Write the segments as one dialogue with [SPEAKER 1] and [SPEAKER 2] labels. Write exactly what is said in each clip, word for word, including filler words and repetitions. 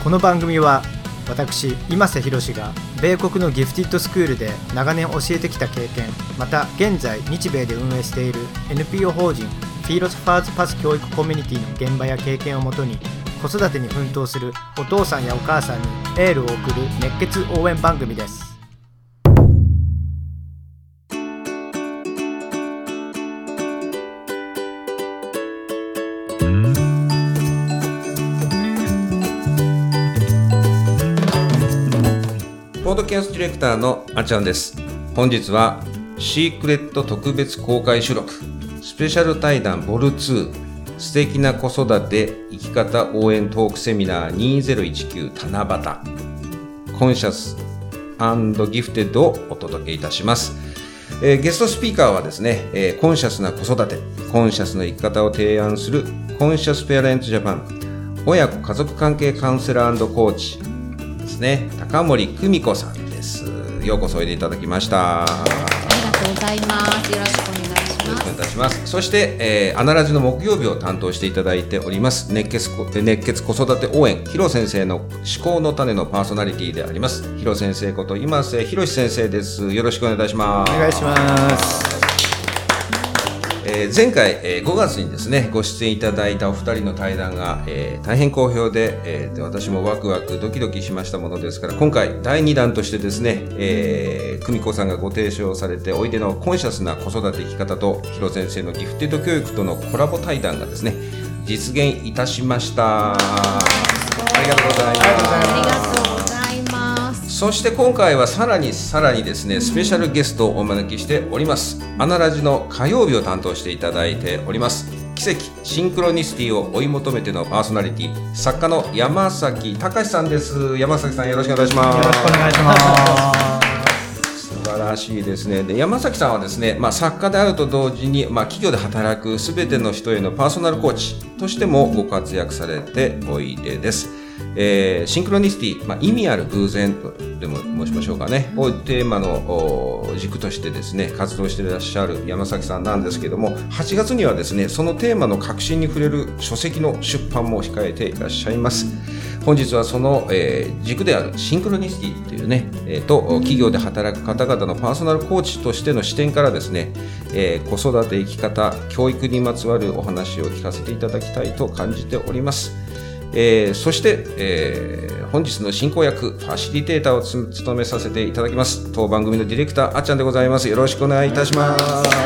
[SPEAKER 1] この番組は私今瀬博が米国のギフティッドスクールで長年教えてきた経験、また現在日米で運営している エヌピーオー 法人フィーロスファーズパス教育コミュニティの現場や経験をもとに、子育てに奮闘するお父さんやお母さんにエールを送る熱血応援番組です。
[SPEAKER 2] ポッドキャストディレクターのあちゃんです。本日はシークレット特別公開収録スペシャル対談ボルツー素敵な子育て生き方応援トークセミナーにせんじゅうきゅう七夕コンシャス&ギフテッドをお届けいたします。えー、ゲストスピーカーはですね、えー、コンシャスな子育てコンシャスな生き方を提案するコンシャスペアレントジャパン親子家族関係カウンセラー&コーチですね、高森久美子さんです。ようこそおいでいただきました。
[SPEAKER 3] ありがとうございます。よろしくお願いします。
[SPEAKER 2] よろしくお願いいたします。そして、えー、アナラジの木曜日を担当していただいております熱血熱血子育て応援ヒロ先生の思考の種のパーソナリティでありますヒロ先生こと今瀬博先生です。よろしくお願いいたします。
[SPEAKER 1] お願いします。
[SPEAKER 2] えー、前回、えー、ごがつにですねご出演いただいたお二人の対談が、えー、大変好評で、えー、で私もワクワクドキドキしましたものですから、今回だいにだんとしてですね、えー、久美子さんがご提唱されておいでのコンシャスな子育て生き方とヒロ先生のギフテッド教育とのコラボ対談がですね実現いたしました。ありがとうございます。
[SPEAKER 3] ありがとうございます。
[SPEAKER 2] そして今回はさらにさらにですねスペシャルゲストをお招きしております。アナラジの火曜日を担当していただいております奇跡シンクロニシティを追い求めてのパーソナリティ作家の山崎隆さんです。山崎さんよろしくお願いします。
[SPEAKER 1] よろしくお願いします。
[SPEAKER 2] 素晴らしいですね。で山崎さんはですね、まあ、作家であると同時に、まあ、企業で働くすべての人へのパーソナルコーチとしてもご活躍されておいでです。えー、シンクロニシティ、まあ、意味ある偶然とでも申しましょうかねをテーマの軸としてですね活動していらっしゃる山崎さんなんですけども、はちがつにはですねそのテーマの核心に触れる書籍の出版も控えていらっしゃいます。本日はその、えー、軸であるシンクロニシティというね、えー、と企業で働く方々のパーソナルコーチとしての視点からですね、えー、子育て生き方教育にまつわるお話を聞かせていただきたいと感じております。えー、そして、えー、本日の進行役ファシリテーターを務めさせていただきます当番組のディレクターあっちゃんでございます。よろしくお願いいたします。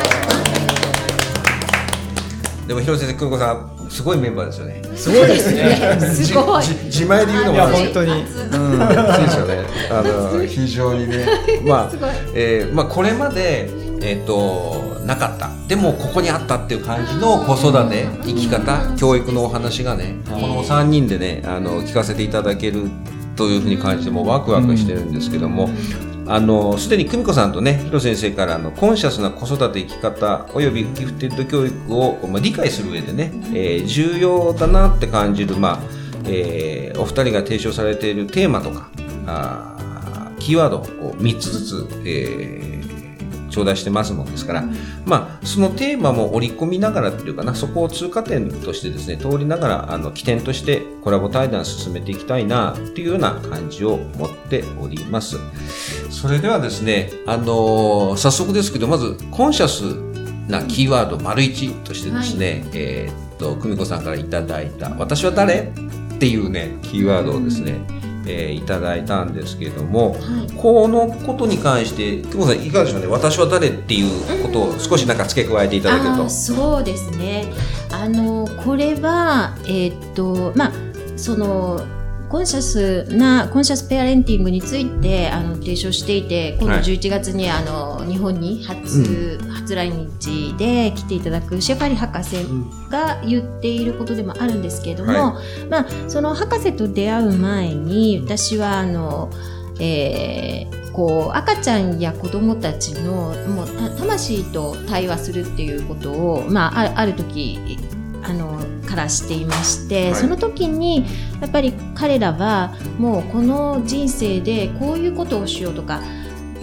[SPEAKER 2] でも広瀬先生、久美子さんすごいメンバーですよね。
[SPEAKER 1] すごいですね。
[SPEAKER 3] すごい
[SPEAKER 2] 自前で言うのも
[SPEAKER 1] 本当に、うん、
[SPEAKER 2] そうですよね。あの非常にね、まあ、えー、まあこれまでえっとなかったでもここにあったっていう感じの子育て生き方教育のお話がねこのさんにんでねあの聞かせていただけるというふうに感じてもワクワクしてるんですけども、あのすでに久美子さんとねヒロ先生からのコンシャスな子育て生き方およびギフテッド教育を、まあ、理解する上でね、えー、重要だなって感じる、まあえー、お二人が提唱されているテーマとかあキーワードをみっつずつ、えー頂戴してますもんですから、まあ、そのテーマも織り込みながらというかな、そこを通過点としてですね通りながらあの起点としてコラボ対談進めていきたいなというような感じを持っております。それではですね、あのー、早速ですけどまずコンシャスなキーワード丸一としてですね、はいえー、っと久美子さんからいただいた私は誰っていうねキーワードをですね、うんえー、いただいたんですけれども、はい、このことに関して久保さんいかがでしょうね。私は誰っていうことを少しなんか付け加えていただけると、
[SPEAKER 3] うん、あそうですね。あのこれはえー、っとまあそのコンシャスなコンシャスペアレンティングについてあの提唱していて、今度じゅういちがつに、はい、あの日本に初、うん、初来日で来ていただくシェファリ博士が言っていることでもあるんですけれども、はいまあ、その博士と出会う前に私はあの、えー、こう赤ちゃんや子どもたちのもう魂と対話するっていうことを、まあ、ある、ある時あのからしていまして、はい、その時にやっぱり彼らはもうこの人生でこういうことをしようとか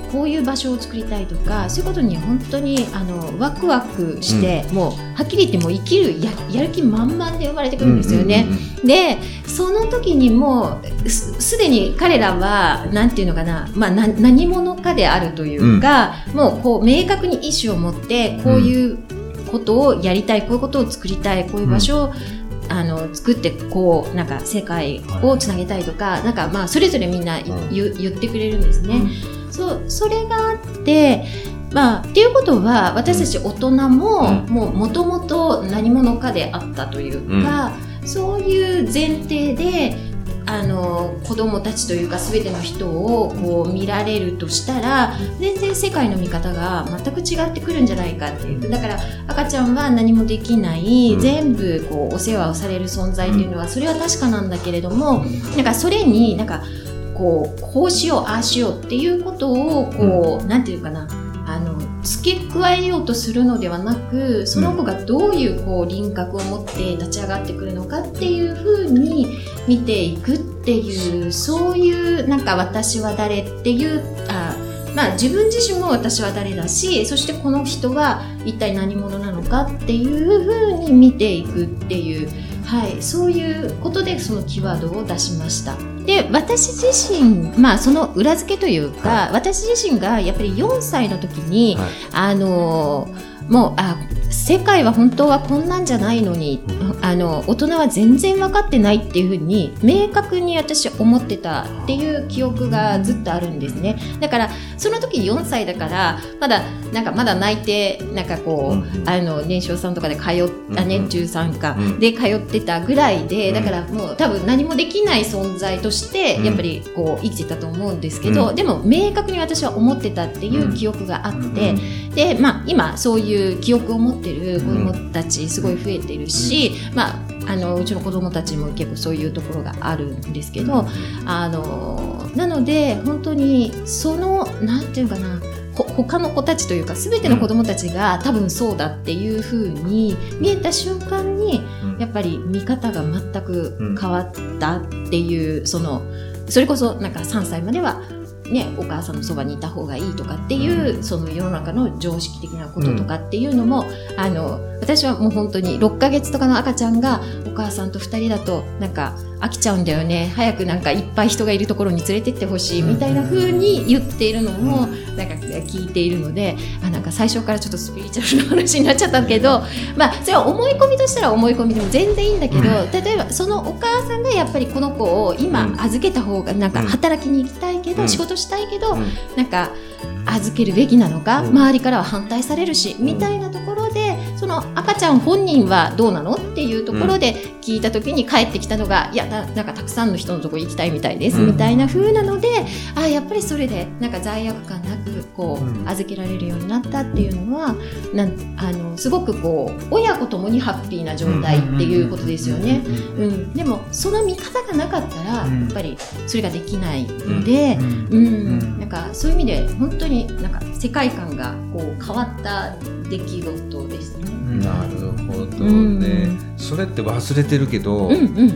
[SPEAKER 3] こういう場所を作りたいとか、そういうことに本当にあのワクワクして、うん、もうはっきり言ってもう生きる や, やる気満々で生まれてくるんですよね、うんうんうん、でその時にもう す, すでに彼らはなんていうのかな、まあ、な何者かであるというか、うん、もうこう明確に意思を持ってこういうことをやりたい、こういうことを作りたい、こういう場所を、うんあの作ってこうなんか世界をつなげたいとか、はい、なんかまあそれぞれみんな言、うん、言ってくれるんですね、うん、そ, それがあってまあっていうことは私たち大人も、うん、もう元々何者かであったというか、うん、そういう前提であの子供たちというか全ての人をこう見られるとしたら全然世界の見方が全く違ってくるんじゃないかっていう。だから赤ちゃんは何もできない、うん、全部こうお世話をされる存在っていうのはそれは確かなんだけれども、なんかそれになんかこうこうしようああしようっていうことをこう、うん、なんていうかなあの付け加えようとするのではなく、その子がどういうこう輪郭を持って立ち上がってくるのかっていう風に見ていくっていう、そういうなんか私は誰っていうあ、まあ、自分自身も私は誰だし、そしてこの人は一体何者なのかっていう風に見ていくっていう、はい、そういうことでそのキーワードを出しました。で私自身、まあ、その裏付けというか、はい、私自身がやっぱりよんさいの時に、はい、あのもうあ世界は本当はこんなんじゃないのに、あの大人は全然分かってないっていうふうに明確に私思ってたっていう記憶がずっとあるんですね。だからその時よんさいだからまだなんかまだ泣いてなんかこう、うんうん、あの年少さんとかで通ったね、うんうん、中さんかで通ってたぐらいで、だからもう多分何もできない存在としてやっぱりこう生きてたと思うんですけど、うん、でも明確に私は思ってたっていう記憶があって、うん、で、まあ、今そういう記憶を持ってる子どもたちすごい増えてるし、うん、まあ、あのうちの子どもたちも結構そういうところがあるんですけど、あのなので本当にそのなんていうかな他の子たちというか全ての子どもたちが多分そうだっていう風に見えた瞬間にやっぱり見方が全く変わったっていう、そのそれこそなんかさんさいまではね、お母さんのそばにいた方がいいとかっていう、うん、その世の中の常識的なこととかっていうのも、うん、あの私はもう本当にろっかげつとかの赤ちゃんがお母さんとふたりだとなんか飽きちゃうんだよね、早くなんかいっぱい人がいるところに連れてってほしいみたいな風に言っているのもなんか聞いているので、あなんか最初からちょっとスピリチュアルな話になっちゃったけど、まあそれは思い込みとしたら思い込みでも全然いいんだけど、例えばそのお母さんがやっぱりこの子を今預けた方がなんか働きに行きたいけど仕事したいけどなんか預けるべきなのか、周りからは反対されるしみたいなところで、その赤ちゃん本人はどうなのっていうところで聞いた時に返ってきたのが、いやな、なんかたくさんの人のところ行きたいみたいです、うん、みたいな風なので、あやっぱりそれでなんか罪悪感なくこう預けられるようになったっていうのはなんあのすごくこう親子ともにハッピーな状態っていうことですよね、うん、でもその見方がなかったらやっぱりそれができないので、うんうん、なんかそういう意味で本当になんか世界観がこう変わった出来事ですね。
[SPEAKER 2] なるほどね、うん、それって忘れてるけど、うんうん、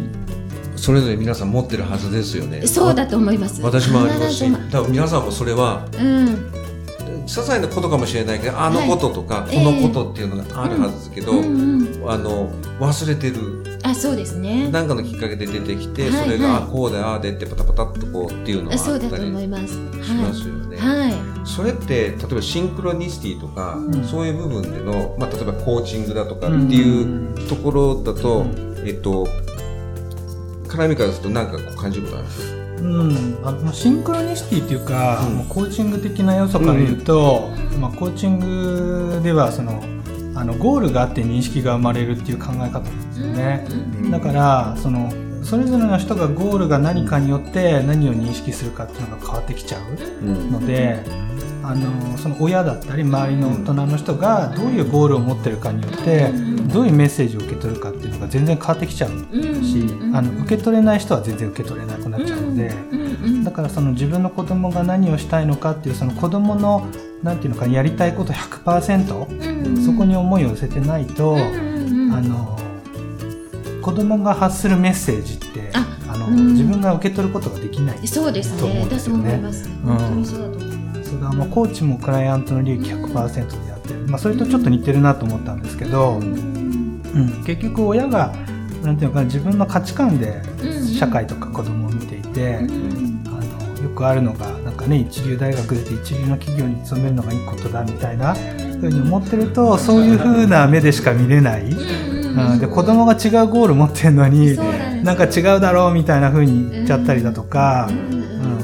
[SPEAKER 2] それぞれ皆さん持ってるはずですよね。
[SPEAKER 3] そうだと思います。
[SPEAKER 2] 私もありますし、多分皆さんもそれは、うん、些細なことかもしれないけど、あのこととか、はい、このことっていうのがあるはずですけど、えーうんうん、あの忘れてる。
[SPEAKER 3] あ、そうですね。
[SPEAKER 2] 何かのきっかけで出てきて、はいはい、それがあこうでああでってパタパタっとこうっていうのがあったりしますよね。はい、それって例えばシンクロニシティとか、うん、そういう部分での、まあ、例えばコーチングだとかっていうところだと、うん、えっと絡みからすると何かこう感じることあるんですか？
[SPEAKER 4] うん、あのシンクロニシティっていうか、うん、コーチング的な要素から言うと、うんまあ、コーチングではそのあのゴールがあって認識が生まれるっていう考え方なんですよね、うん、だからそのそれぞれの人がゴールが何かによって何を認識するかっていうのが変わってきちゃうので、うん、あのその親だったり周りの大人の人がどういうゴールを持ってるかによってどういうメッセージを受け取るかっていうのが全然変わってきちゃうし、あの受け取れない人は全然受け取れなくなっちゃうので、だからその自分の子供が何をしたいのかっていうその子供のなんていうのかやりたいこと ひゃくパーセント、うん、そこに思いを寄せてないと、うんうん、あの子供が発するメッセージってああの、うん、自分が受け取ることができないと思うんですよね。
[SPEAKER 3] そうですね。だと思います。本当にそうだと思います。
[SPEAKER 4] そうだ、まあ、コーチもクライアントの利益 ひゃくパーセント でやってる、まあ、それとちょっと似てるなと思ったんですけど、うん、結局親がなんていうのかな、自分の価値観で社会とか子供を見ていて、うん、あのよくあるのがなんか、ね、一流大学出て一流の企業に勤めるのがいいことだみたいなふうに思ってると、そういう風な目でしか見れない、うん、で子供が違うゴール持ってるのになんか違うだろうみたいな風に言っちゃったりだとか、うん、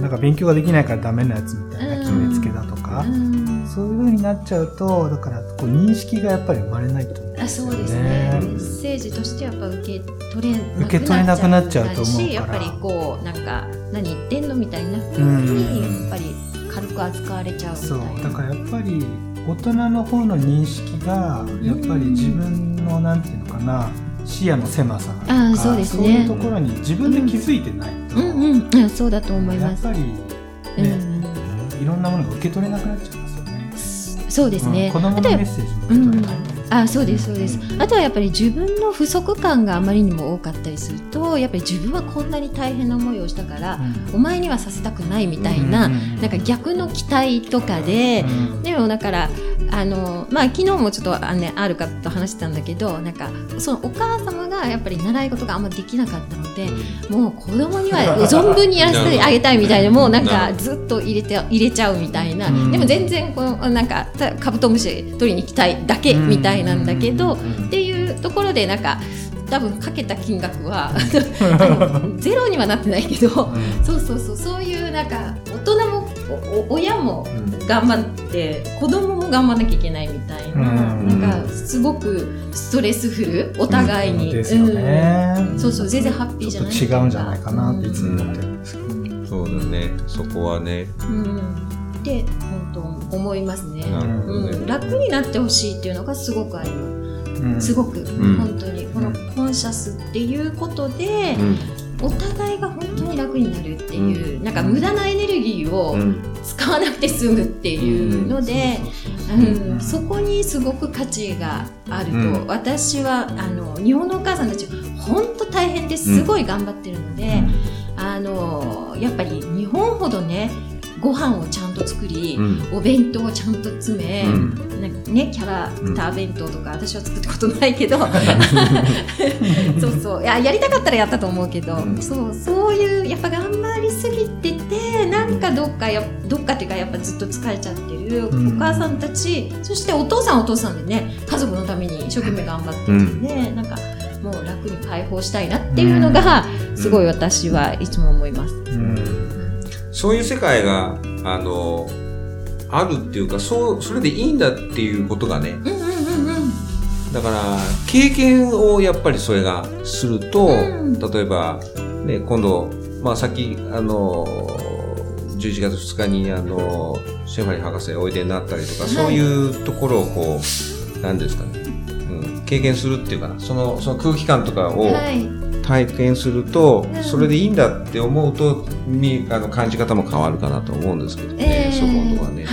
[SPEAKER 4] なんか勉強ができないからダメなやつみたいな決めつけだとか、うん、そういう風になっちゃうと、だからこう認識がやっぱり生まれないと思うんですよね。
[SPEAKER 3] あ、そうですね。メッセージとしてやっぱ受け取れ
[SPEAKER 4] 受け取れなくなっちゃうと思うから、
[SPEAKER 3] やっぱりこうなんか何言ってんのみたいな風にやっぱり軽く扱われちゃうみたいな。
[SPEAKER 4] そうだからやっぱり大人の方の認識がやっぱり自分のなんていうのかな、視野の狭さとか、
[SPEAKER 3] あ、そうですね、
[SPEAKER 4] そういうところに自分で気づいてないと、
[SPEAKER 3] うんうんうん、そうだと思います。
[SPEAKER 4] やっぱり、ね、うん、いろんなものが受け取れなくなっちゃいますよね。
[SPEAKER 3] そうですね、
[SPEAKER 4] うん、子供のメッセージも受け取れない、
[SPEAKER 3] うん、あ、そうですそうです。あとはやっぱり自分の不足感があまりにも多かったりすると、やっぱり自分はこんなに大変な思いをしたから、うん、お前にはさせたくないみたいな、うん、なんか逆の期待とかで、うん、でもだからあの、まあ、昨日もちょっとあ、ね、ある方と話してたんだけど、なんかそのお母様がやっぱり習い事があんまりできなかったので、うん、もう子供には存分にやらせてあげたいみたいな、もうなんかずっと入れて入れちゃうみたいな、うん、でも全然このなんかカブトムシ取りに行きたいだけみたいなんだけど、うん、っていうところでなんか多分かけた金額はあのゼロにはなってないけど、うん、そうそうそう、そういうなんか大人もお親も頑張って、うん、子供も頑張らなきゃいけないみたいな、うん、なんかすごくストレスフル、お互いに、うん、
[SPEAKER 4] ですよね、
[SPEAKER 3] うん、そうそう、全然ハッピーじゃない、
[SPEAKER 4] ちょっと違うんじゃないかなっていつも思ってるんですけど、
[SPEAKER 2] うん、そうだね、そこはね、
[SPEAKER 3] うん、って本当思いますね。
[SPEAKER 2] なるほどね、
[SPEAKER 3] うん、楽になってほしいっていうのがすごくあります。うん、すごく、
[SPEAKER 2] うん、
[SPEAKER 3] 本当にこのコンシャスっていうことで、うん、お互いが本当に楽になるっていう、うん、なんか無駄なエネルギーを使わなくて済むっていうので、うん、そこにすごく価値があると、うん、私はあの日本のお母さんたち本当大変ですごい頑張ってるので、うん、あのやっぱり日本ほどね、ご飯をちゃんと作り、うん、お弁当をちゃんと詰め、うん、なんかね、キャラクター弁当とか、うん、私は作ったことないけどそうそう、いや、やりたかったらやったと思うけど、うん、そうそういうやっぱ頑張りすぎてて、なんかどっかやどっかっていうかやっぱずっと疲れちゃってるお母さんたち、うん、そしてお父さんお父さんでね、家族のために一生懸命頑張ってるんで、うん、なんかもう楽に解放したいなっていうのが、うん、すごい私はいつも思います。うん、
[SPEAKER 2] そういう世界があのあるっていうか、そうそれでいいんだっていうことがね、うんうんうんうん、だから経験をやっぱりそれがすると、うん、例えばね、今度、まあ、さっきあのじゅういちがつふつかにあのシェファリー博士おいでになったりとか、はい、そういうところをこう何ですかね、うん、経験するっていうかな、そのその空気感とかを、はい、体験すると、うん、それでいいんだって思うと、みあの感じ方も変わるかなと思うんですけどね、えー、そこのはね。